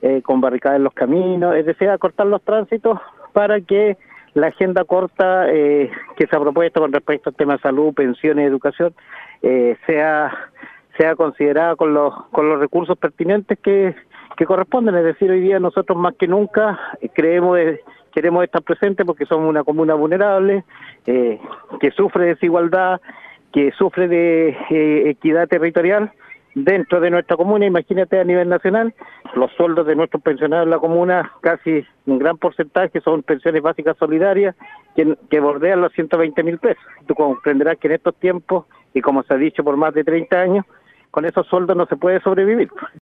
con barricadas en los caminos, es decir, acortar los tránsitos para que la agenda corta que se ha propuesto con respecto al tema de salud, pensiones, educación, sea considerada con los recursos pertinentes que corresponden. Es decir, hoy día nosotros más que nunca queremos estar presentes porque somos una comuna vulnerable, que sufre de desigualdad, que sufre de equidad territorial dentro de nuestra comuna. Imagínate a nivel nacional, los sueldos de nuestros pensionados en la comuna, casi un gran porcentaje son pensiones básicas solidarias que bordean los 120.000 pesos. Tú comprenderás que en estos tiempos, y como se ha dicho por más de 30 años, con esos sueldos no se puede sobrevivir.